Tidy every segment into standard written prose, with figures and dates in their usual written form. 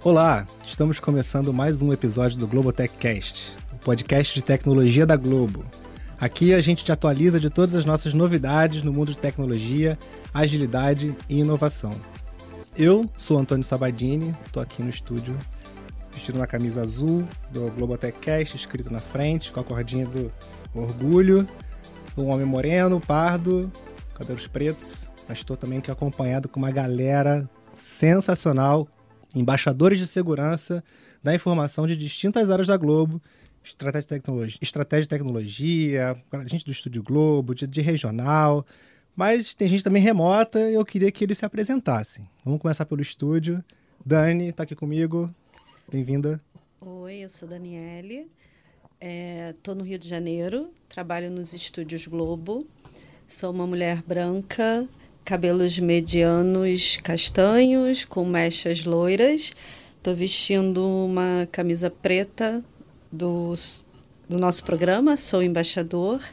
Olá, estamos começando mais um episódio do GloboTechCast, o podcast de tecnologia da Globo. Aqui a gente te atualiza de todas as nossas novidades no mundo de tecnologia, agilidade e inovação. Eu sou Antônio Sabadini, estou aqui no estúdio vestido uma camisa azul do GloboTechCast, escrito na frente, com a cordinha do orgulho, um homem moreno, pardo, cabelos pretos, mas estou também aqui acompanhado com uma galera sensacional, embaixadores de segurança da informação de distintas áreas da Globo, estratégia de tecnologia, gente do Estúdio Globo, de regional, mas tem gente também remota e eu queria que eles se apresentassem. Vamos começar pelo estúdio. Dani está aqui comigo, bem-vinda. Oi, eu sou Daniele, estou no Rio de Janeiro, trabalho nos Estúdios Globo, sou uma mulher branca, cabelos medianos castanhos, com mechas loiras. Estou vestindo uma camisa preta do nosso programa, sou embaixador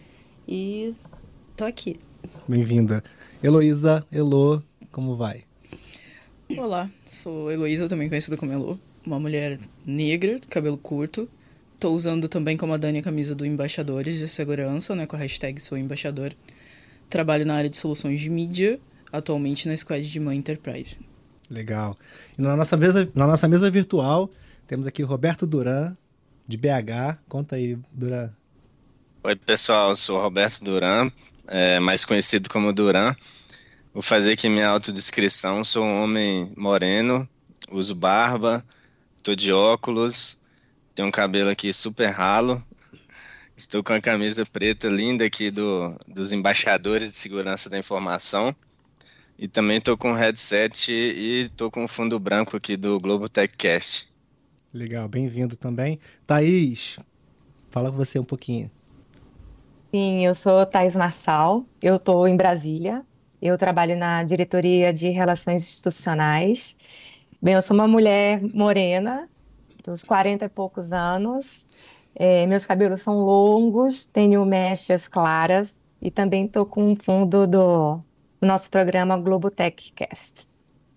e estou aqui. Bem-vinda. Heloísa, Elô, como vai? Olá, sou Heloísa, também conhecida como Elô, uma mulher negra, cabelo curto. Estou usando também, como a Dani, a camisa do Embaixadores de Segurança, né, com a hashtag Sou Embaixador. Trabalho na área de soluções de mídia, atualmente na Squad de Man Enterprise. Legal. E na nossa mesa virtual, temos aqui o Roberto Duran, de BH. Conta aí, Duran. Oi, pessoal. Eu sou o Roberto Duran, mais conhecido como Duran. Vou fazer aqui minha autodescrição. Sou um homem moreno, uso barba, estou de óculos, tenho um cabelo aqui super ralo. Estou com a camisa preta linda aqui dos embaixadores de segurança da informação. E também estou com um headset e estou com um fundo branco aqui do GloboTechCast. Legal, bem-vindo também. Thaís, fala com você um pouquinho. Sim, eu sou Thaís Marçal, eu estou em Brasília. Eu trabalho na diretoria de Relações Institucionais. Bem, eu sou uma mulher morena, dos 40 e poucos anos. Meus cabelos são longos, tenho mechas claras e também estou com um fundo do nosso programa GloboTechCast.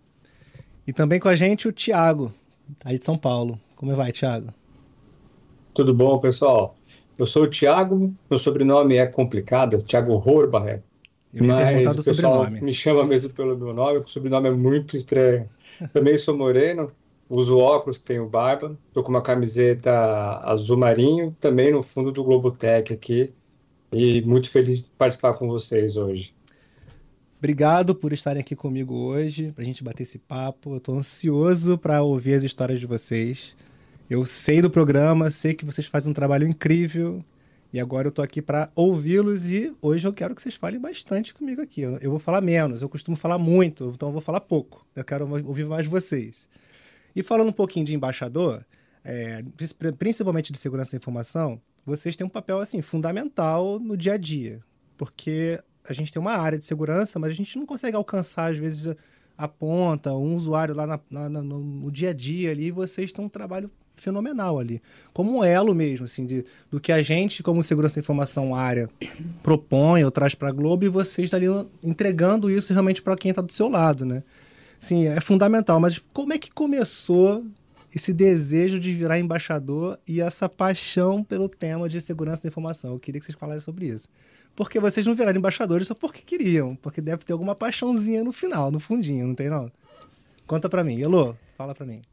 E também com a gente o Thiago, aí de São Paulo. Como vai, Thiago? Tudo bom, pessoal? Eu sou o Thiago, meu sobrenome é complicado, Thiago Horbacher. Eu ia perguntar do sobrenome. Me chama mesmo pelo meu nome, o sobrenome é muito estranho. Também sou moreno. Uso óculos, tenho barba, estou com uma camiseta azul marinho, também no fundo do GloboTech aqui, e muito feliz de participar com vocês hoje. Obrigado por estarem aqui comigo hoje, para a gente bater esse papo. Eu estou ansioso para ouvir as histórias de vocês. Eu sei do programa, sei que vocês fazem um trabalho incrível, e agora eu estou aqui para ouvi-los, e hoje eu quero que vocês falem bastante comigo aqui. Eu vou falar menos, eu costumo falar muito, então eu vou falar pouco. Eu quero ouvir mais vocês. E falando um pouquinho de embaixador, principalmente de segurança da informação, vocês têm um papel assim, fundamental no dia a dia, porque a gente tem uma área de segurança, mas a gente não consegue alcançar, às vezes, a ponta, um usuário lá no dia a dia ali, e vocês têm um trabalho fenomenal ali, como um elo mesmo, assim, do que a gente, como segurança da informação área, propõe ou traz para a Globo, e vocês ali entregando isso realmente para quem está do seu lado, né? Sim, é fundamental, mas como é que começou esse desejo de virar embaixador e essa paixão pelo tema de segurança da informação? Eu queria que vocês falassem sobre isso. Porque vocês não viraram embaixadores só porque queriam, porque deve ter alguma paixãozinha no final, no fundinho, não tem não? Conta pra mim. Elô, fala pra mim.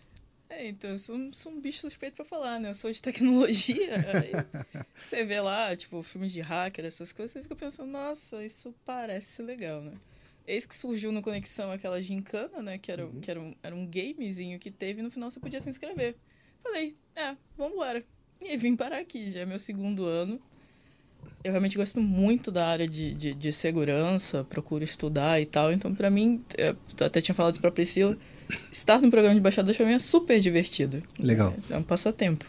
Então, eu sou um bicho suspeito pra falar, né? Eu sou de tecnologia. Aí você vê lá, tipo, filmes de hacker, essas coisas, você fica pensando, nossa, isso parece legal, né? Eis que surgiu no Conexão aquela gincana, né? Que era um gamezinho que teve, e no final você podia se inscrever. Falei, vambora. E aí vim parar aqui, já é meu 2º ano. Eu realmente gosto muito da área de segurança, procuro estudar e tal. Então, pra mim, eu até tinha falado isso pra Priscila, estar no programa de embaixador pra mim é super divertido. Legal. É um passatempo.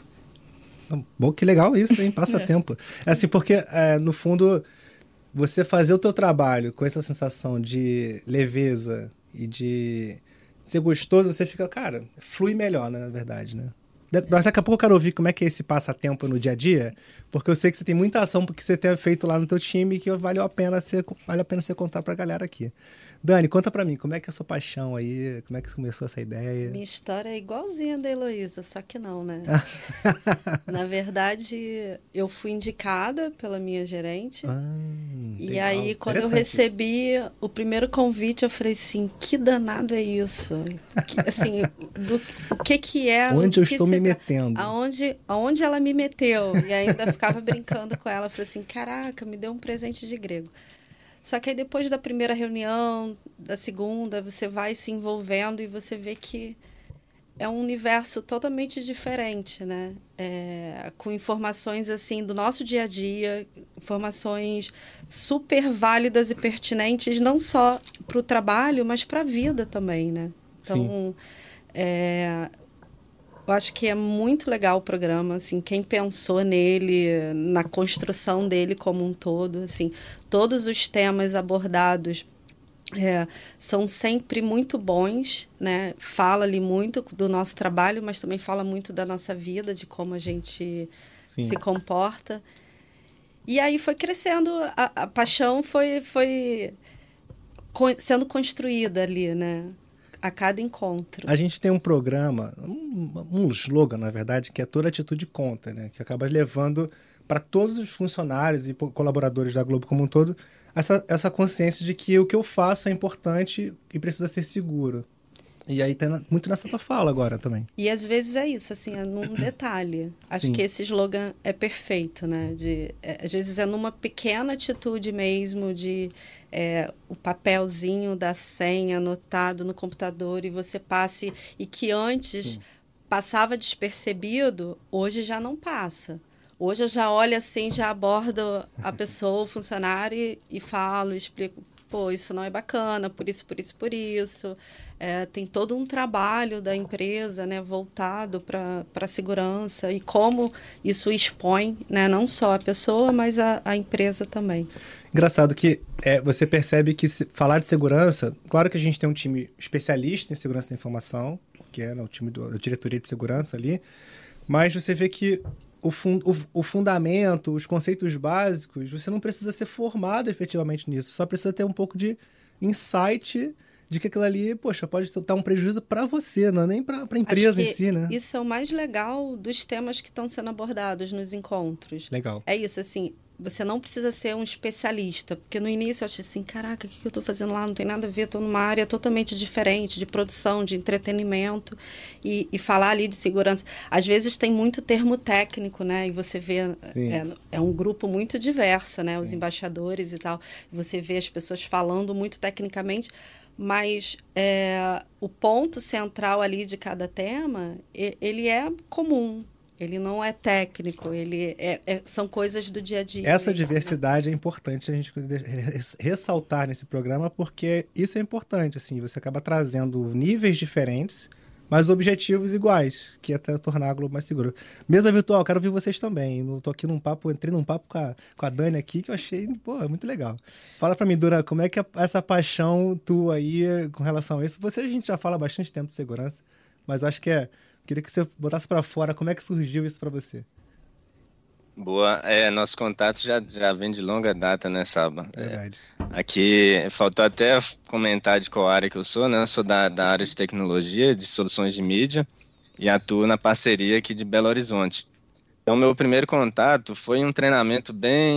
Bom, que legal isso, hein? Passatempo. É assim, porque, no fundo, você fazer o teu trabalho com essa sensação de leveza e de ser gostoso, você fica, cara, flui melhor, né, na verdade, né? Daqui a pouco eu quero ouvir como é que é esse passatempo no dia a dia, porque eu sei que você tem muita ação porque você tem feito lá no teu time que vale a pena você contar pra galera aqui. Dani, conta pra mim, como é que é a sua paixão aí, como é que começou essa ideia? Minha história é igualzinha da Heloísa, só que não, né? Na verdade, eu fui indicada pela minha gerente. E legal. aí, quando eu recebi o primeiro convite, eu falei assim, que danado é isso? Assim, o que é... Onde eu estou me metendo? Aonde ela me meteu? E ainda ficava brincando com ela. Eu falei assim, caraca, me deu um presente de grego. Só que aí depois da primeira reunião, da segunda, você vai se envolvendo e você vê que é um universo totalmente diferente, né? Com informações assim do nosso dia a dia, informações super válidas e pertinentes, não só para o trabalho, mas para a vida também, né? Então, eu acho que é muito legal o programa, assim, quem pensou nele, na construção dele como um todo, assim, todos os temas abordados são sempre muito bons, né? Fala ali muito do nosso trabalho, mas também fala muito da nossa vida, de como a gente se comporta. E aí foi crescendo, a paixão foi sendo construída ali, né? A cada encontro. A gente tem um programa, um slogan, na verdade, que é Toda Atitude Conta, né? Que acaba levando para todos os funcionários e colaboradores da Globo como um todo essa consciência de que o que eu faço é importante e precisa ser seguro. E aí tá muito nessa tua fala agora também. E às vezes é isso, assim, é num detalhe. Acho que esse slogan é perfeito, né? Às vezes é numa pequena atitude mesmo, o papelzinho da senha anotado no computador e você passe... E que antes passava despercebido, hoje já não passa. Hoje eu já olho assim, já abordo a pessoa, o funcionário e falo, explico... Pô, isso não é bacana, por isso. Tem todo um trabalho da empresa, né, voltado para a segurança e como isso expõe, né, não só a pessoa, mas a empresa também. Engraçado que você percebe que falar de segurança, claro que a gente tem um time especialista em segurança da informação, que é o time da diretoria de segurança ali, mas você vê que o fundamento, os conceitos básicos, você não precisa ser formado efetivamente nisso, só precisa ter um pouco de insight de que aquilo ali, poxa, pode dar um prejuízo para você, não é nem para a empresa em si, né? Isso é o mais legal dos temas que estão sendo abordados nos encontros. Legal. É isso, assim, você não precisa ser um especialista, porque no início eu achei assim, caraca, o que eu estou fazendo lá? Não tem nada a ver, estou numa área totalmente diferente, de produção, de entretenimento, e falar ali de segurança. Às vezes tem muito termo técnico, né? E você vê, é um grupo muito diverso, né? Os embaixadores e tal. Você vê as pessoas falando muito tecnicamente, mas o ponto central ali de cada tema, ele é comum. Ele não é técnico, são coisas do dia a dia. Essa diversidade é importante a gente ressaltar nesse programa, porque isso é importante, assim, você acaba trazendo níveis diferentes, mas objetivos iguais, que é até tornar a Globo mais segura. Mesa virtual, quero ouvir vocês também. Tô aqui entrei num papo com a Dani aqui, que eu achei, muito legal. Fala pra mim, Dura, como é que é essa paixão tua aí com relação a isso? A gente já fala há bastante tempo de segurança, mas eu acho que queria que você botasse para fora como é que surgiu isso para você. Boa. Nosso contato já vem de longa data, né, Saba? Verdade. Aqui, faltou até comentar de qual área que eu sou, né? Eu sou da área de tecnologia, de soluções de mídia, e atuo na parceria aqui de Belo Horizonte. Então, meu primeiro contato foi um treinamento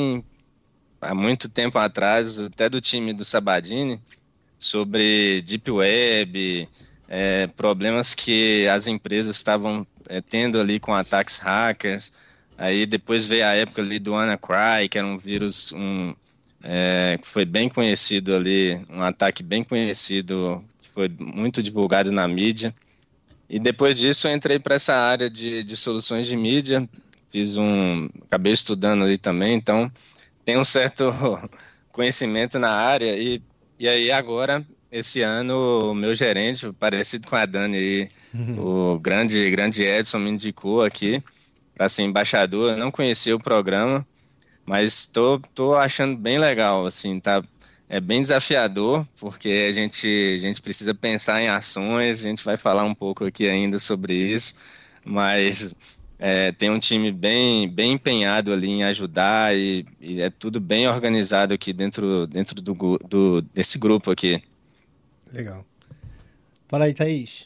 há muito tempo atrás, até do time do Sabadini, sobre Deep Web, problemas que as empresas estavam tendo ali com ataques hackers. Aí depois veio a época ali do WannaCry, que era um vírus que foi bem conhecido ali, um ataque bem conhecido, que foi muito divulgado na mídia. E depois disso eu entrei para essa área de soluções de mídia, acabei estudando ali também, então tenho um certo conhecimento na área. E aí agora... Esse ano, o meu gerente, parecido com a Dani aí, o grande Edson me indicou aqui para ser embaixador. Eu não conhecia o programa, mas tô achando bem legal, assim, é bem desafiador, porque a gente precisa pensar em ações, a gente vai falar um pouco aqui ainda sobre isso, mas tem um time bem empenhado ali em ajudar e é tudo bem organizado aqui dentro desse grupo aqui. Legal. Fala aí, Thaís.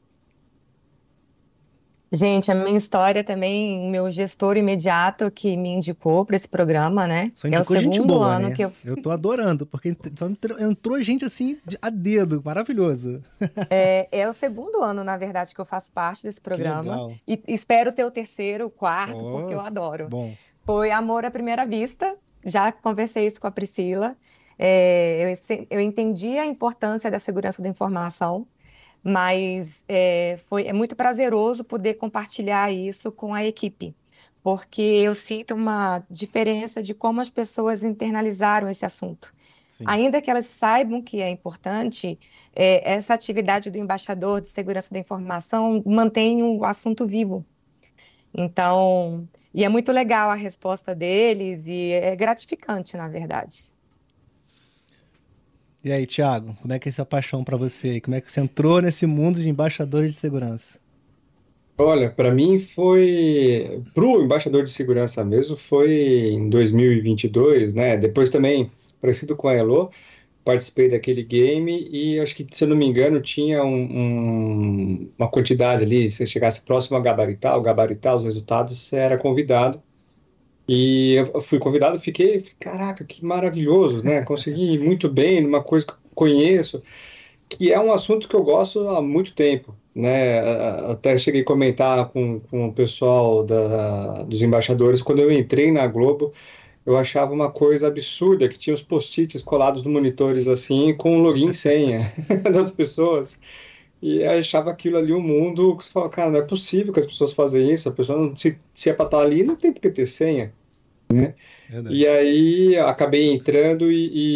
Gente, a minha história também, o meu gestor imediato que me indicou para esse programa, né? Só É o indicou gente segundo boa, ano né? que eu Eu tô adorando, porque só entrou gente assim a dedo, maravilhoso. é o segundo ano, na verdade, que eu faço parte desse programa. legal. E espero ter o terceiro, o quarto, Oh, porque eu adoro. Bom, Foi amor à primeira vista. Já conversei isso com a Priscila. Eu entendi a importância da segurança da informação, mas é muito prazeroso poder compartilhar isso com a equipe, porque eu sinto uma diferença de como as pessoas internalizaram esse assunto. sim. Ainda que elas saibam que é importante, essa atividade do embaixador de segurança da informação mantém o assunto vivo. Então, e é muito legal a resposta deles e é gratificante, na verdade. E aí, Thiago, como é que é essa paixão pra você? Como é que você entrou nesse mundo de embaixadores de segurança? Olha, para mim foi, pro embaixador de segurança mesmo, foi em 2022, né? Depois também, parecido com a Elo, participei daquele game e acho que, se eu não me engano, tinha uma quantidade ali, se você chegasse próximo a gabaritar os resultados, você era convidado. E eu fui convidado, fiquei, caraca, que maravilhoso, né? Consegui ir muito bem numa coisa que eu conheço, que é um assunto que eu gosto há muito tempo, né? Até cheguei a comentar com o pessoal dos embaixadores, quando eu entrei na Globo, eu achava uma coisa absurda, que tinha os post-its colados nos monitores assim, com login e senha das pessoas. E eu achava aquilo ali um mundo que você fala, cara, não é possível que as pessoas fazem isso, a pessoa não, se é para estar ali, não tem porque ter senha. Verdade. E aí acabei entrando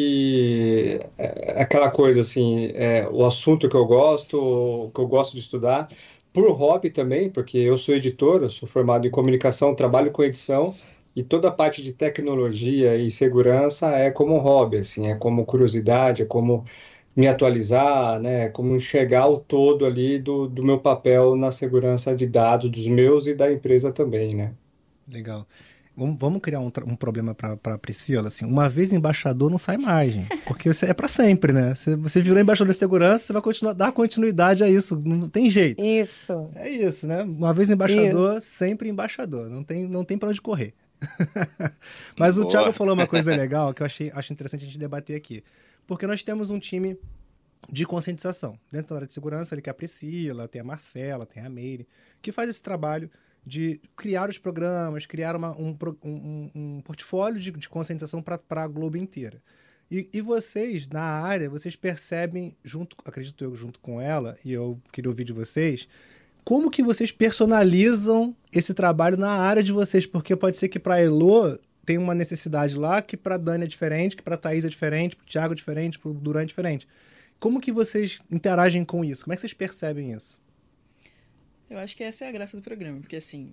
aquela coisa assim, o assunto que eu gosto de estudar, por hobby também, porque eu sou editor, eu sou formado em comunicação, trabalho com edição, e toda a parte de tecnologia e segurança é como um hobby, assim, é como curiosidade, é como me atualizar, né, como enxergar o todo ali do meu papel na segurança de dados dos meus e da empresa também, né? Legal. Vamos criar um problema pra Priscila, assim. Uma vez embaixador não sai mais, gente. Porque você é pra sempre, né? Você virou embaixador de segurança, você vai continuar, dar continuidade a isso. Não tem jeito. Isso, É isso, né? Uma vez embaixador, sempre embaixador. Não tem pra onde correr. Mas o Boa. Thiago falou uma coisa legal que eu acho interessante a gente debater aqui. Porque nós temos um time de conscientização. Dentro da área de segurança, ele tem a Priscila, tem a Marcela, tem a Meire, que faz esse trabalho de criar os programas, criar um portfólio de conscientização para a Globo inteira. E vocês, na área, vocês percebem, acredito eu, junto com ela, e eu queria ouvir de vocês, como que vocês personalizam esse trabalho na área de vocês? Porque pode ser que para a Elo tem uma necessidade lá, que para a Dani é diferente, que para a Thaís é diferente, para o Thiago é diferente, para o Duran é diferente. Como que vocês interagem com isso? Como é que vocês percebem isso? Eu acho que essa é a graça do programa, porque assim,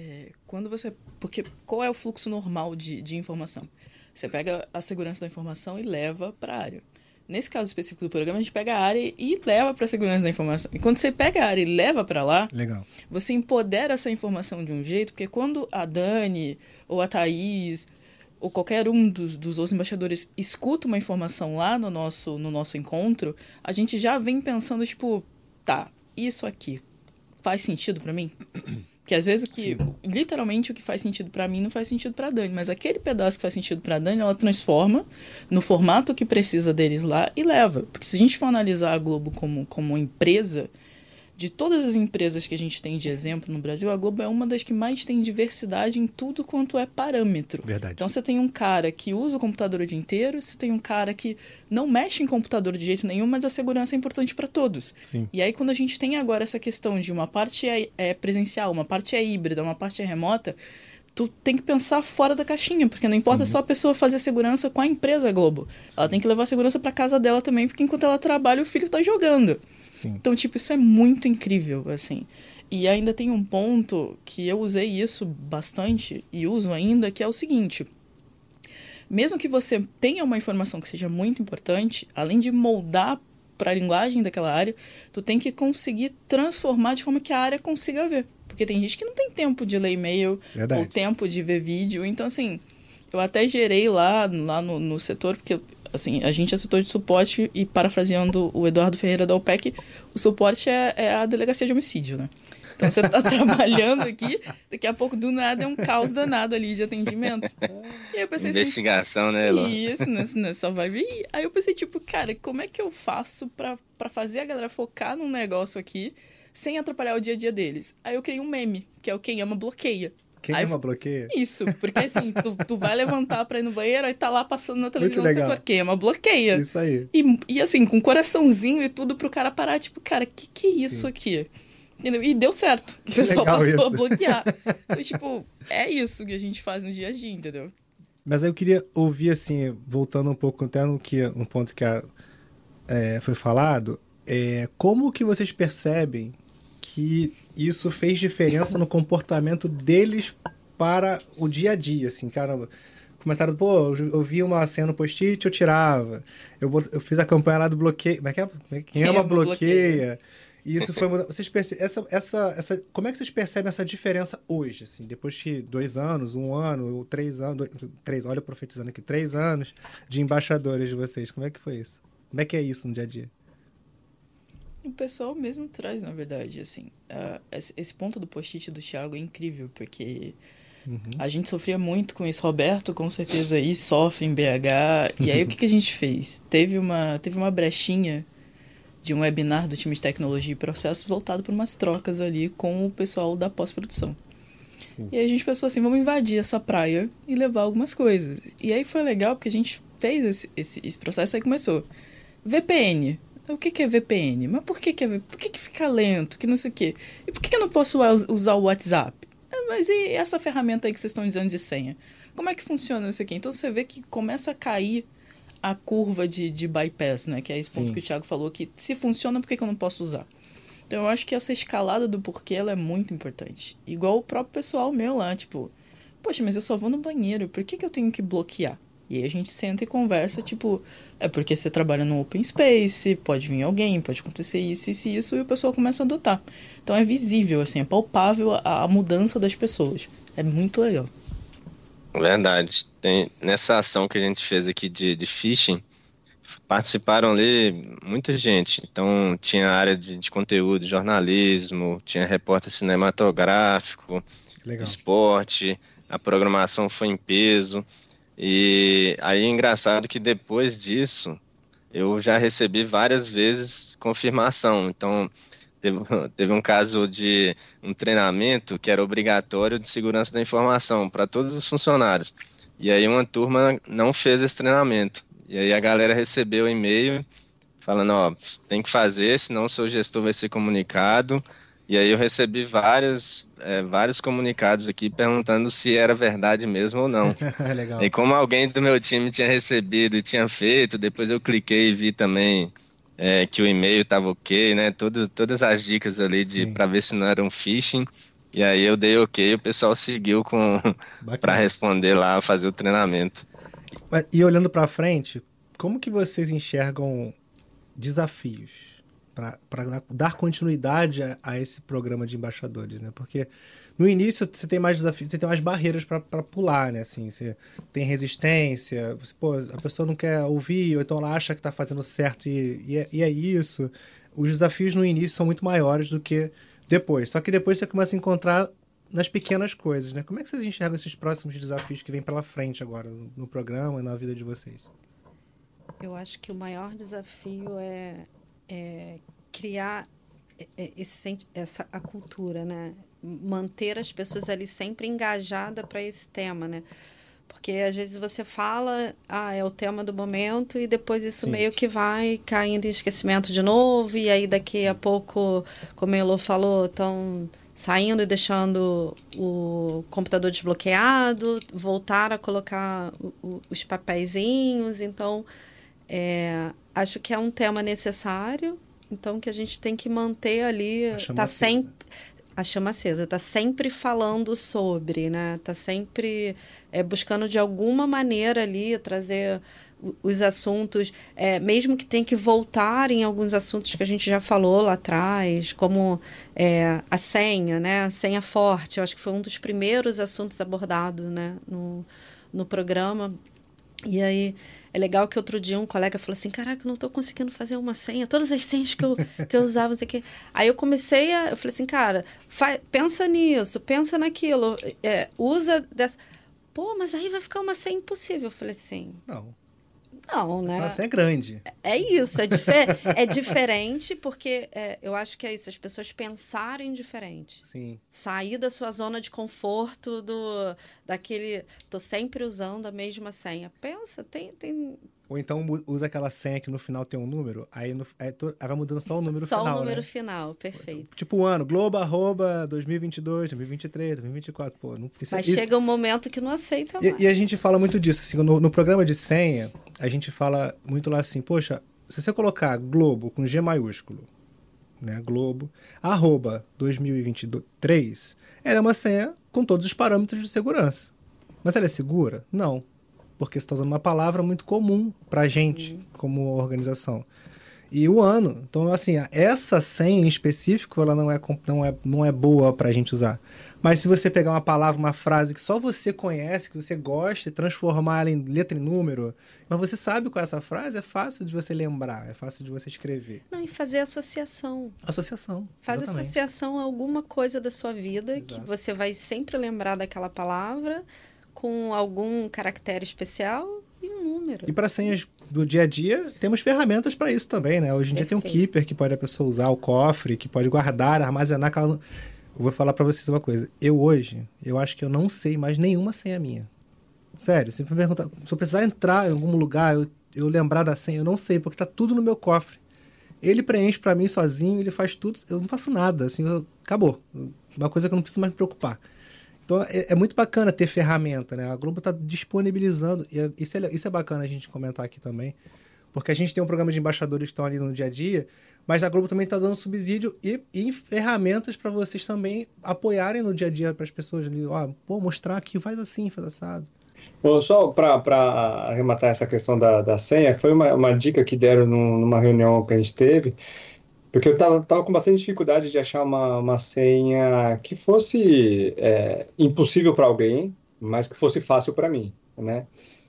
porque qual é o fluxo normal de informação? Você pega a segurança da informação e leva para a área. Nesse caso específico do programa, a gente pega a área e leva para a segurança da informação. E quando você pega a área e leva para lá, legal, você empodera essa informação de um jeito, porque quando a Dani ou a Thaís ou qualquer um dos outros embaixadores escuta uma informação lá no nosso encontro, a gente já vem pensando, tipo, tá, isso aqui faz sentido pra mim? Porque às vezes literalmente o que faz sentido pra mim não faz sentido pra Dani, mas aquele pedaço que faz sentido pra Dani, ela transforma no formato que precisa deles lá e leva. Porque se a gente for analisar a Globo como empresa, de todas as empresas que a gente tem de exemplo no Brasil, a Globo é uma das que mais tem diversidade em tudo quanto é parâmetro. Verdade. Então você tem um cara que usa o computador o dia inteiro, você tem um cara que não mexe em computador de jeito nenhum, mas a segurança é importante para todos. Sim. E aí quando a gente tem agora essa questão de uma parte é presencial, uma parte é híbrida, uma parte é remota, tu tem que pensar fora da caixinha, porque não importa só a pessoa fazer segurança com a empresa Globo. Sim. Ela tem que levar a segurança para casa dela também, porque enquanto ela trabalha, o filho tá jogando. Sim. Então, tipo, isso é muito incrível, assim. E ainda tem um ponto que eu usei isso bastante e uso ainda, que é o seguinte. Mesmo que você tenha uma informação que seja muito importante, além de moldar para a linguagem daquela área, tu tem que conseguir transformar de forma que a área consiga ver. Porque tem gente que não tem tempo de ler e-mail, Verdade. ou tempo de ver vídeo. Então, assim, eu até gerei lá no setor, porque, assim, a gente é setor de suporte e, parafraseando o Eduardo Ferreira da OPEC, o suporte é a delegacia de homicídio, né? Então, você tá trabalhando aqui, daqui a pouco, do nada, é um caos danado ali de atendimento. E aí eu pensei Investigação, né, Elon? isso, nessa vibe. E aí eu pensei, tipo, cara, como é que eu faço pra fazer a galera focar num negócio aqui sem atrapalhar o dia a dia deles? Aí eu criei um meme, que é o Quem Ama Bloqueia. Quem Aí, ama bloqueia? Isso, porque assim, tu vai levantar pra ir no banheiro, aí tá lá passando na televisão Muito do legal. setor, Quem Ama Bloqueia. Isso aí. E assim, com coraçãozinho e tudo pro cara parar, tipo, cara, que é isso Sim. aqui? Entendeu? E deu certo. O pessoal legal passou a isso. bloquear. Então, tipo, é isso que a gente faz no dia a dia, entendeu? Mas aí eu queria ouvir, assim, voltando um pouco até um ponto que foi falado, como que vocês percebem que isso fez diferença no comportamento deles para o dia a dia, assim, caramba. Comentaram, pô, eu vi uma cena no post-it, eu tirava. Eu fiz a campanha lá do bloqueio. Como é que é? Quem ama bloqueia. E isso foi mudando. Vocês como é que vocês percebem essa diferença hoje, assim, depois de 2 anos, 1 ano, ou 3 anos, 3, olha eu profetizando aqui, 3 anos de embaixadores de vocês. Como é que foi isso? Como é que é isso no dia a dia? O pessoal mesmo traz, na verdade, assim. Esse ponto do post-it do Thiago é incrível, porque a gente sofria muito com isso. Roberto, com certeza, aí sofre em BH. E aí, o que a gente fez? Teve uma brechinha de um webinar do time de tecnologia e processos voltado para umas trocas ali com o pessoal da pós-produção. Sim. E aí a gente pensou assim, vamos invadir essa praia e levar algumas coisas. E aí foi legal porque a gente fez esse processo, aí começou. VPN. O que é VPN? Mas por que é VPN? Por que fica lento? Que não sei o quê? E por que eu não posso usar o WhatsApp? Mas e essa ferramenta aí que vocês estão dizendo de senha? Como é que funciona isso aqui? Então você vê que começa a cair a curva de bypass, né? Que é esse ponto Sim. que o Thiago falou, que se funciona, por que eu não posso usar? Então eu acho que essa escalada do porquê, ela é muito importante. Igual o próprio pessoal meu lá, tipo, poxa, mas eu só vou no banheiro, por que eu tenho que bloquear? E aí a gente senta e conversa, tipo, é porque você trabalha no open space, pode vir alguém, pode acontecer isso, e o pessoal começa a adotar. Então é visível, assim, é palpável a mudança das pessoas. É muito legal. Verdade. Nessa ação que a gente fez aqui de phishing, participaram ali muita gente. Então, tinha área de conteúdo, jornalismo, tinha repórter cinematográfico, Legal. esporte, a programação foi em peso. E aí é engraçado que depois disso, eu já recebi várias vezes confirmação. Então, teve um caso de um treinamento que era obrigatório de segurança da informação para todos os funcionários. E aí uma turma não fez esse treinamento. E aí a galera recebeu um e-mail falando, ó, tem que fazer, senão o seu gestor vai ser comunicado. E aí eu recebi vários comunicados aqui perguntando se era verdade mesmo ou não. Legal. E como alguém do meu time tinha recebido e tinha feito, depois eu cliquei e vi também que o e-mail estava ok, né? Todas as dicas ali Sim. para ver se não era um phishing. E aí eu dei ok, o pessoal seguiu para responder lá, fazer o treinamento. E olhando para frente, como que vocês enxergam desafios para dar continuidade a esse programa de embaixadores, né? Porque no início você tem mais desafios, você tem mais barreiras para pular, né? Assim, você tem resistência, a pessoa não quer ouvir, ou então ela acha que está fazendo certo e é isso. Os desafios no início são muito maiores do que depois. Só que depois você começa a encontrar nas pequenas coisas, né? Como é que vocês enxergam esses próximos desafios que vêm pela frente agora no programa e na vida de vocês? Eu acho que o maior desafio é criar a cultura, né? Manter as pessoas ali sempre engajadas para esse tema, né? Porque às vezes você fala, é o tema do momento, e depois isso Sim. meio que vai caindo em esquecimento de novo, e aí daqui a pouco, como a Elô falou, estão saindo e deixando o computador desbloqueado, voltar a colocar os papeizinhos. Então, acho que é um tema necessário, então que a gente tem que manter ali, a chama acesa, está sempre falando sobre, né? Está sempre buscando de alguma maneira ali trazer os assuntos, mesmo que tenha que voltar em alguns assuntos que a gente já falou lá atrás, como a senha, né? A senha forte, eu acho que foi um dos primeiros assuntos abordados, né? no programa. E aí, é legal que outro dia um colega falou assim, caraca, eu não estou conseguindo fazer uma senha, todas as senhas que eu usava, não sei o quê. Aí eu falei assim, cara, pensa nisso, pensa naquilo, usa dessa... Pô, mas aí vai ficar uma senha impossível. Eu falei assim... Não, né? A senha é grande. É isso, é diferente, porque eu acho que é isso, as pessoas pensarem diferente. Sim. Sair da sua zona de conforto, daquele... Tô sempre usando a mesma senha. Pensa, tem... Ou então usa aquela senha que no final tem um número, aí vai mudando só o número final, final, Só o número né? final, perfeito. Tipo o ano, globo@2022, 2023, 2024, pô. Mas chega um momento que não aceita mais. E a gente fala muito disso, assim, no programa de senha, a gente fala muito lá assim, poxa, se você colocar Globo com G maiúsculo, né, Globo, @2023, ela é uma senha com todos os parâmetros de segurança. Mas ela é segura? Não. Porque você está usando uma palavra muito comum para a gente, como organização. E o ano. Então, assim, essa senha em específico, ela não é boa para a gente usar. Mas se você pegar uma palavra, uma frase que só você conhece, que você gosta, e transformar ela em letra e número, mas você sabe qual é essa frase, é fácil de você lembrar, é fácil de você escrever. Não, e fazer associação. Faz exatamente. associação a alguma coisa da sua vida. Exato. Que você vai sempre lembrar daquela palavra com algum caractere especial e um número. E para senhas do dia a dia, temos ferramentas para isso também, né? Hoje em dia tem um Keeper que pode a pessoa usar, o cofre, que pode guardar, armazenar aquela... Eu vou falar para vocês uma coisa. Eu acho que eu não sei mais nenhuma senha minha. Sério, se me perguntar, se eu precisar entrar em algum lugar, eu lembrar da senha, eu não sei, porque tá tudo no meu cofre. Ele preenche para mim sozinho, ele faz tudo, eu não faço nada, assim, acabou. Uma coisa que eu não preciso mais me preocupar. Então, é muito bacana ter ferramenta, né? A Globo está disponibilizando, e isso é bacana a gente comentar aqui também, porque a gente tem um programa de embaixadores que estão ali no dia a dia, mas a Globo também está dando subsídio e ferramentas para vocês também apoiarem no dia a dia para as pessoas ali, mostrar que faz assim, faz assado. Bom, só para arrematar essa questão da senha, foi uma dica que deram numa reunião que a gente teve, porque eu tava com bastante dificuldade de achar uma senha que fosse impossível para alguém, mas que fosse fácil para mim, né?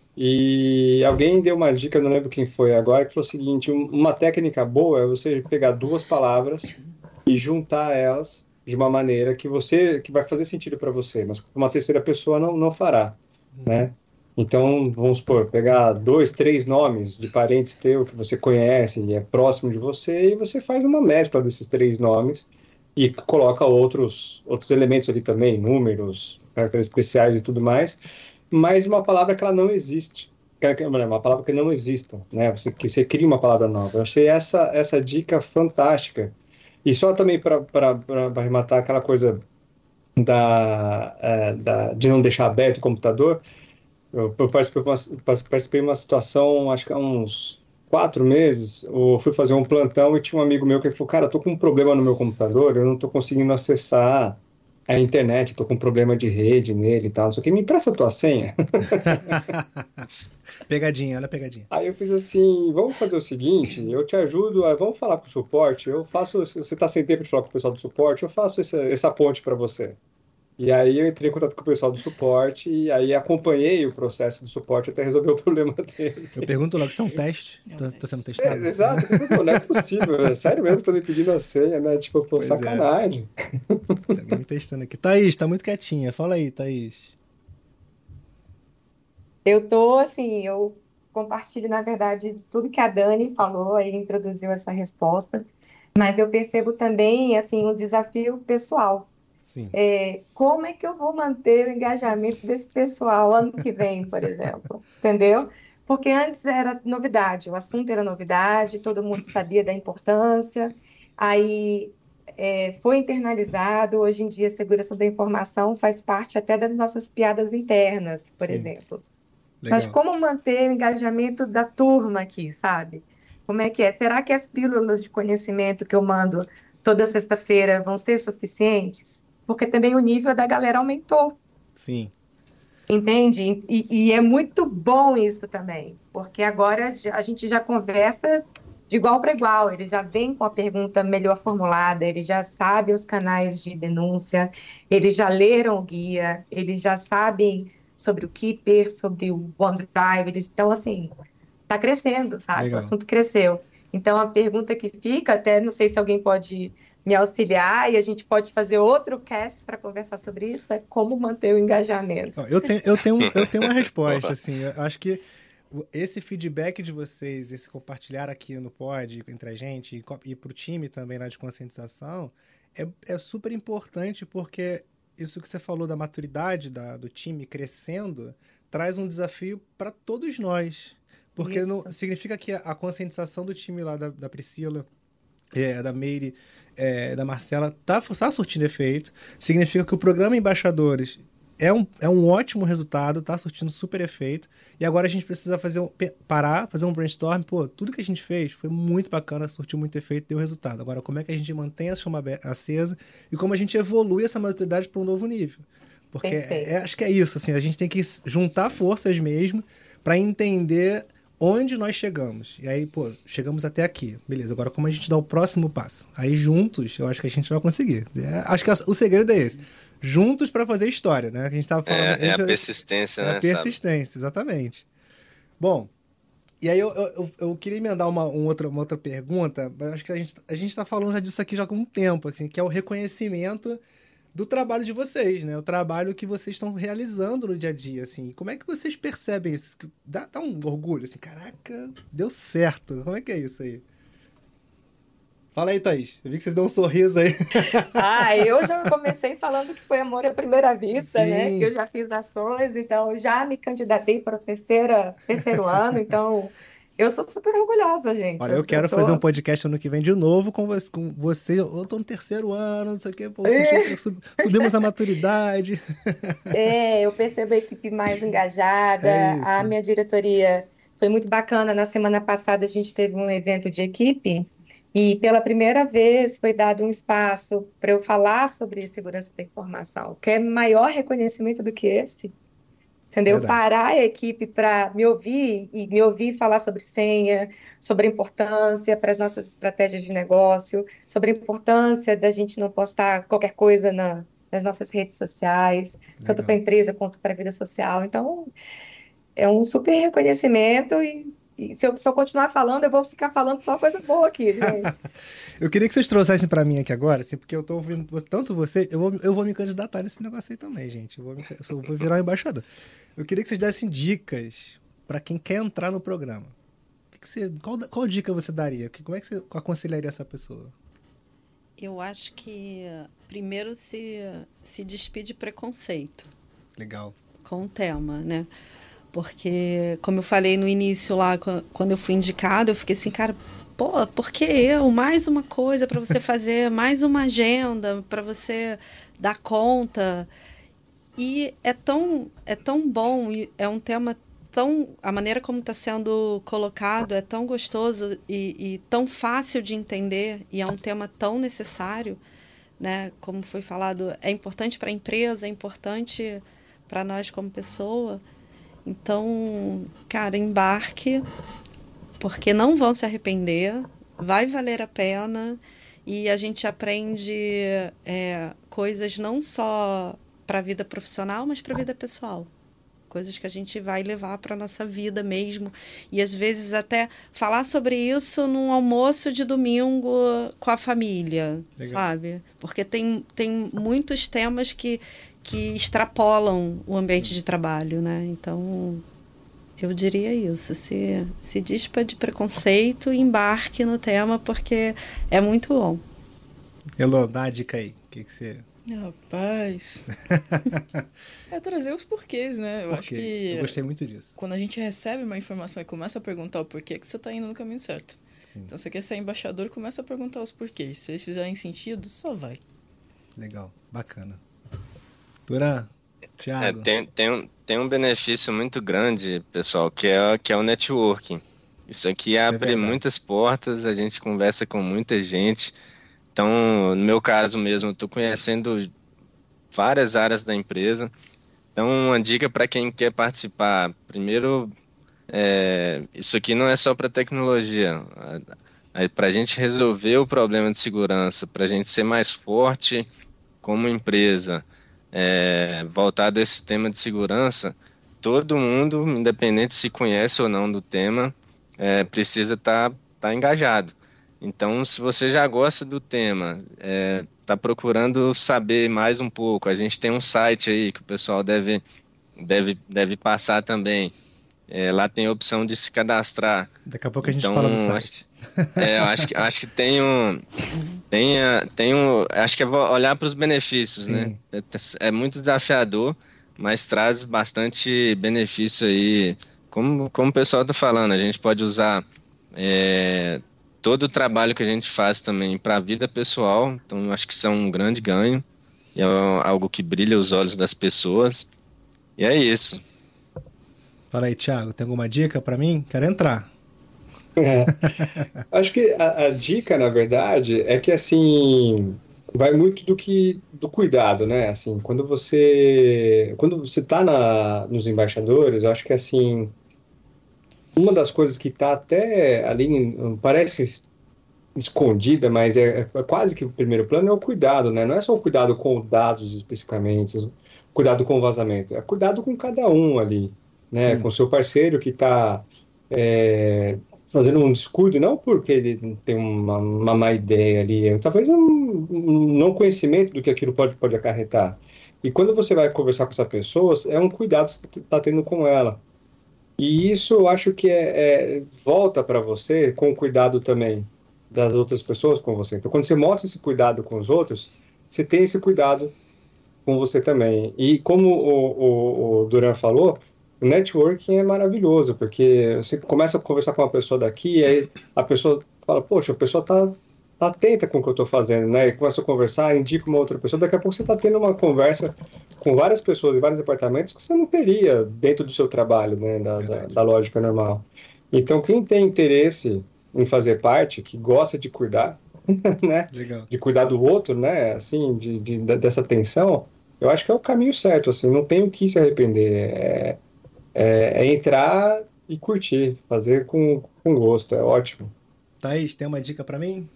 E alguém deu uma dica, não lembro quem foi agora, que falou o seguinte, uma técnica boa é você pegar duas palavras e juntar elas de uma maneira que vai fazer sentido para você, mas uma terceira pessoa não fará, né? Então, vamos supor, pegar 2, 3 nomes de parentes teu que você conhece e é próximo de você, e você faz uma mescla desses 3 nomes e coloca outros elementos ali também, números, caracteres especiais e tudo mais, mas uma palavra que ela não existe, uma palavra que não exista, né? Você cria uma palavra nova. Eu achei essa dica fantástica. E só também para arrematar aquela coisa de não deixar aberto o computador, eu participei de uma situação, acho que há uns 4 meses, eu fui fazer um plantão e tinha um amigo meu que falou, cara, eu tô com um problema no meu computador, eu não tô conseguindo acessar a internet, tô com um problema de rede nele e tal, não sei o que, me empresta a tua senha. Pegadinha, olha a pegadinha. Aí eu fiz assim, vamos fazer o seguinte, eu te ajudo, vamos falar com o suporte, você tá sem tempo de falar com o pessoal do suporte, eu faço essa ponte para você. E aí eu entrei em contato com o pessoal do suporte e aí acompanhei o processo do suporte até resolver o problema dele. Eu pergunto logo, isso é um teste? Tô sendo testado? Exato, não é possível, é sério mesmo que estão me pedindo a senha, né? Tipo, pô, sacanagem. Tem alguém me testando aqui. Thaís, tá muito quietinha. Fala aí, Thaís. Eu compartilho, na verdade, de tudo que a Dani falou, aí introduziu essa resposta, mas eu percebo também, assim, um desafio pessoal. Sim. Como é que eu vou manter o engajamento desse pessoal ano que vem, por exemplo? Entendeu? Porque antes era novidade, o assunto era novidade, todo mundo sabia da importância, aí foi internalizado, hoje em dia a segurança da informação faz parte até das nossas piadas internas, por exemplo. Legal. Mas como manter o engajamento da turma aqui, sabe? Como é que é? Será que as pílulas de conhecimento que eu mando toda sexta-feira vão ser suficientes? Porque também o nível da galera aumentou. Sim. Entende? E é muito bom isso também, porque agora a gente já conversa de igual para igual, ele já vem com a pergunta melhor formulada, ele já sabe os canais de denúncia, eles já leram o guia, eles já sabem sobre o Keeper, sobre o OneDrive, eles estão assim, está crescendo, sabe? O Legal. assunto cresceu. Então a pergunta que fica, até não sei se alguém pode me auxiliar e a gente pode fazer outro cast para conversar sobre isso, é como manter o engajamento. Ó, eu tenho uma resposta, assim. Eu acho que esse feedback de vocês, esse compartilhar aqui no pod entre a gente e para o time também lá de conscientização, é super importante porque isso que você falou da maturidade do time crescendo traz um desafio para todos nós. Porque não, Isso. significa que a conscientização do time lá da Priscila, da Meire, da Marcela, tá surtindo efeito. Significa que o programa Embaixadores é um ótimo resultado, tá surtindo super efeito. E agora a gente precisa parar, fazer um brainstorm. Pô, tudo que a gente fez foi muito bacana, surtiu muito efeito, deu resultado. Agora, como é que a gente mantém a chama acesa e como a gente evolui essa maturidade para um novo nível? Porque Perfeito. acho que é isso, assim, a gente tem que juntar forças mesmo para entender onde nós chegamos. E aí, pô, chegamos até aqui. Beleza, agora como a gente dá o próximo passo? Aí juntos, eu acho que a gente vai conseguir. Acho que o segredo é esse. Juntos para fazer história, né? Que a gente tava falando. É a persistência, né? A persistência, exatamente. Bom, e aí eu queria emendar uma outra pergunta, mas acho que a gente tá falando já disso aqui já com um tempo, assim, que é o reconhecimento do trabalho de vocês, né? O trabalho que vocês estão realizando no dia a dia, assim. Como é que vocês percebem isso? Dá um orgulho, assim, caraca, deu certo. Como é que é isso aí? Fala aí, Thaís. Eu vi que vocês dão um sorriso aí. Eu já comecei falando que foi amor à primeira vista, né? Sim. Que eu já fiz ações, então já me candidatei para o terceiro ano, então eu sou super orgulhosa, gente. Olha, eu quero fazer um podcast ano que vem de novo com você. Eu tô no terceiro ano, não sei o quê. Pô, subimos a maturidade. Eu percebo a equipe mais engajada, É isso. a minha diretoria foi muito bacana. Na semana passada a gente teve um evento de equipe e pela primeira vez foi dado um espaço para eu falar sobre segurança da informação. Quer maior reconhecimento do que esse? Entendeu? Verdade. Parar a equipe para me ouvir falar sobre senha, sobre a importância para as nossas estratégias de negócio, sobre a importância da gente não postar qualquer coisa nas nossas redes sociais, tanto Legal. para a empresa quanto para a vida social. Então, é um super reconhecimento e se eu continuar falando, eu vou ficar falando só coisa boa aqui, gente. Eu queria que vocês trouxessem pra mim aqui agora, assim, porque eu tô ouvindo tanto você, eu vou me candidatar nesse negócio aí também, gente. Eu vou virar um embaixador. Eu queria que vocês dessem dicas pra quem quer entrar no programa. Qual dica você daria? Como é que você aconselharia essa pessoa? Eu acho que primeiro se despide de preconceito Legal. com o tema, né? Porque, como eu falei no início lá, quando eu fui indicada, eu fiquei assim, cara, pô, por que eu? Mais uma coisa para você fazer, mais uma agenda para você dar conta. E é tão bom, e é um tema tão... A maneira como está sendo colocado é tão gostoso e tão fácil de entender, e é um tema tão necessário, né? Como foi falado, é importante para a empresa, é importante para nós como pessoa. Então, cara, embarque, porque não vão se arrepender, vai valer a pena e a gente aprende coisas não só para a vida profissional, mas para a vida pessoal. Coisas que a gente vai levar para a nossa vida mesmo. E às vezes até falar sobre isso num almoço de domingo com a família, Legal. sabe? Porque tem muitos temas que extrapolam o ambiente de trabalho, né? Então, eu diria isso. Se dispa de preconceito e embarque no tema, porque é muito bom. Elô, dá a dica aí. O que você... Rapaz. É trazer os porquês, né? Eu acho que... Eu gostei muito disso. Quando a gente recebe uma informação e começa a perguntar o porquê, que você está indo no caminho certo. Sim. Então, você quer ser embaixador, começa a perguntar os porquês. Se eles fizerem sentido, só vai. Legal. Bacana. Duran, Thiago. Tem um benefício muito grande, pessoal, que é o networking. Isso aqui abre verdade. muitas portas, a gente conversa com muita gente. Então, no meu caso mesmo, estou conhecendo várias áreas da empresa. Então, uma dica para quem quer participar. Primeiro, isso aqui não é só para tecnologia. Para a gente resolver o problema de segurança, para a gente ser mais forte como empresa, voltado a esse tema de segurança, todo mundo, independente se conhece ou não do tema, precisa estar engajado. Então, se você já gosta do tema, está procurando saber mais um pouco, a gente tem um site aí que o pessoal deve passar também. Lá tem a opção de se cadastrar. Daqui a pouco a gente fala do site. Eu acho que acho que é olhar para os benefícios, sim, né? É muito desafiador, mas traz bastante benefício aí. Como o pessoal está falando, a gente pode usar todo o trabalho que a gente faz também para a vida pessoal, então eu acho que isso é um grande ganho, e é algo que brilha os olhos das pessoas, e é isso. Fala aí, Thiago, tem alguma dica para mim? Quero entrar. Acho que a dica, na verdade, é que, assim, vai muito do cuidado, né? Assim, quando você está nos embaixadores, eu acho que, assim, uma das coisas que está até ali, parece escondida, mas é quase que o primeiro plano, é o cuidado, né? Não é só o cuidado com dados especificamente, o cuidado com o vazamento, é cuidado com cada um ali, né? Sim. Com o seu parceiro que está fazendo um descuido, não porque ele tem uma má ideia ali, talvez um não conhecimento do que aquilo pode acarretar. E quando você vai conversar com essa pessoa, é um cuidado que você está tendo com ela. E isso eu acho que volta para você com o cuidado também das outras pessoas com você. Então, quando você mostra esse cuidado com os outros, você tem esse cuidado com você também. E como o Duran falou, o networking é maravilhoso, porque você começa a conversar com uma pessoa daqui, e aí a pessoa fala, poxa, a pessoa está atenta com o que eu estou fazendo, né? E começa a conversar, indica uma outra pessoa, daqui a pouco você está tendo uma conversa com várias pessoas em vários departamentos que você não teria dentro do seu trabalho, né? Da lógica normal. Então, quem tem interesse em fazer parte, que gosta de cuidar, né? Legal. De cuidar do outro, né? Assim, dessa atenção, eu acho que é o caminho certo, assim, não tem o que se arrepender. É entrar e curtir, fazer com gosto, é ótimo. Thaís, tem uma dica para mim?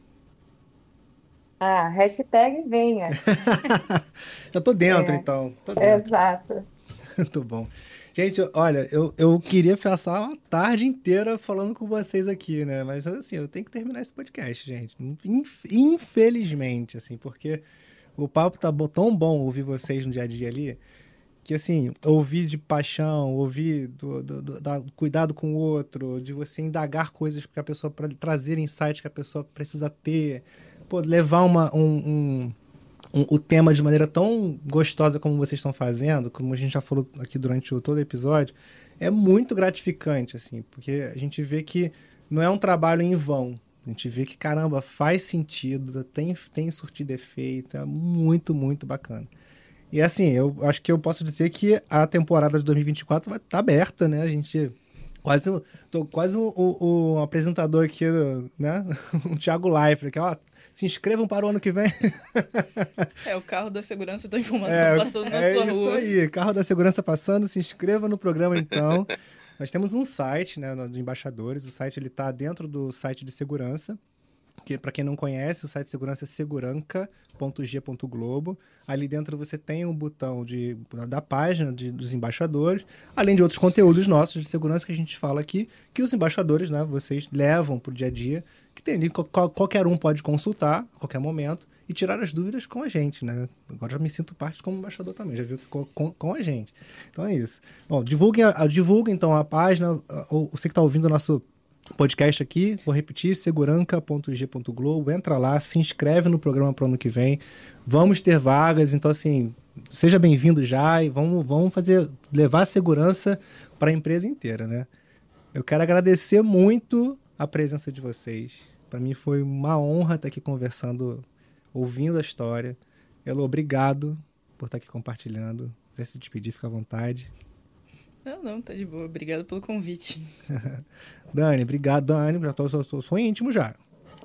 Hashtag venha. Já tô dentro, então. Tô dentro. Exato. Muito bom. Gente, olha, eu queria passar uma tarde inteira falando com vocês aqui, né? Mas, assim, eu tenho que terminar esse podcast, gente. Infelizmente, assim, porque o papo tá tão bom ouvir vocês no dia a dia ali, que, assim, ouvir de paixão, ouvir do cuidado com o outro, de você indagar coisas para a pessoa, para trazer insights que a pessoa precisa ter, levar o tema de maneira tão gostosa como vocês estão fazendo, como a gente já falou aqui durante todo o episódio, é muito gratificante, assim, porque a gente vê que não é um trabalho em vão. A gente vê que, caramba, faz sentido, tem surtido efeito, é muito, muito bacana. E assim, eu acho que eu posso dizer que a temporada de 2024 vai estar aberta, né? A gente tô quase um apresentador aqui, né? Um Thiago Leifert, que se inscrevam para o ano que vem. O carro da segurança da informação passando na sua rua. É isso aí, carro da segurança passando, se inscreva no programa então. Nós temos um site, né, de embaixadores, o site ele está dentro do site de segurança, que para quem não conhece, o site de segurança é seguranca.g.globo. Ali dentro você tem um botão da página dos embaixadores, além de outros conteúdos nossos de segurança que a gente fala aqui, que os embaixadores, né, vocês levam para o dia a dia, que tem ali, qualquer um pode consultar a qualquer momento e tirar as dúvidas com a gente, né? Agora já me sinto parte como embaixador também, já viu que com a gente. Então é isso. Bom, divulguem então a página, você que está ouvindo o nosso podcast aqui, vou repetir, seguranca.g.globo, entra lá, se inscreve no programa para o ano que vem, vamos ter vagas, então assim, seja bem-vindo já e vamos levar a segurança para a empresa inteira, né? Eu quero agradecer muito a presença de vocês, para mim foi uma honra estar aqui conversando, ouvindo a história. Elô, obrigado por estar aqui compartilhando, se quiser se despedir, fica à vontade. Não, tá de boa. Obrigado pelo convite. Dani, obrigado, Dani. Já sou íntimo já.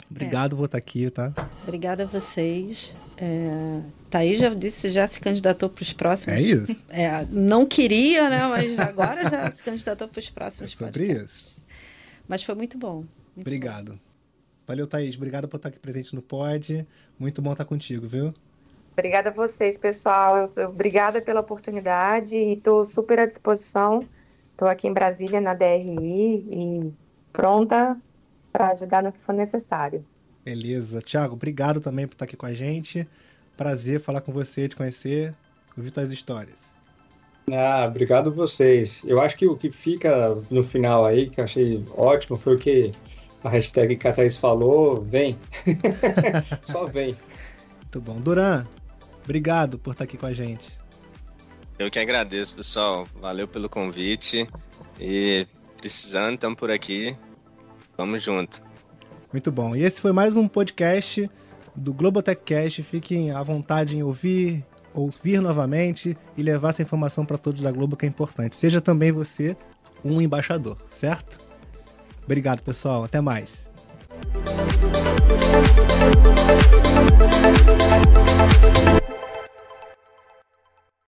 Obrigado por estar aqui, tá? Obrigada a vocês. Thaís já se candidatou para os próximos. É isso. Não queria, né? Mas agora já se candidatou para os próximos sobre podcasts. isso. Mas foi muito bom. Obrigado. Bom. Valeu, Thaís. Obrigado por estar aqui presente no Pod. Muito bom estar contigo, viu? Obrigada a vocês, pessoal. Obrigada pela oportunidade e estou super à disposição. Estou aqui em Brasília, na DRI, e pronta para ajudar no que for necessário. Beleza. Thiago, obrigado também por estar aqui com a gente. Prazer falar com você, te conhecer, ouvir suas histórias. Obrigado a vocês. Eu acho que o que fica no final aí, que eu achei ótimo, foi o que a hashtag que a Thaís falou, vem. Só vem. Muito bom. Duran, obrigado por estar aqui com a gente. Eu que agradeço, pessoal. Valeu pelo convite. E precisando, estamos por aqui. Vamos junto. Muito bom. E esse foi mais um podcast do Globotechcast. Fiquem à vontade em ouvir novamente e levar essa informação para todos da Globo, que é importante. Seja também você um embaixador, certo? Obrigado, pessoal. Até mais.